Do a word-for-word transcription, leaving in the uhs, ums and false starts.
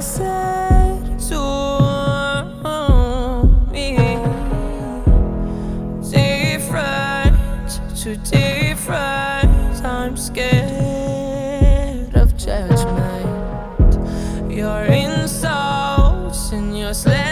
said to me, different to different. I'm scared of judgment. Your insults and your slang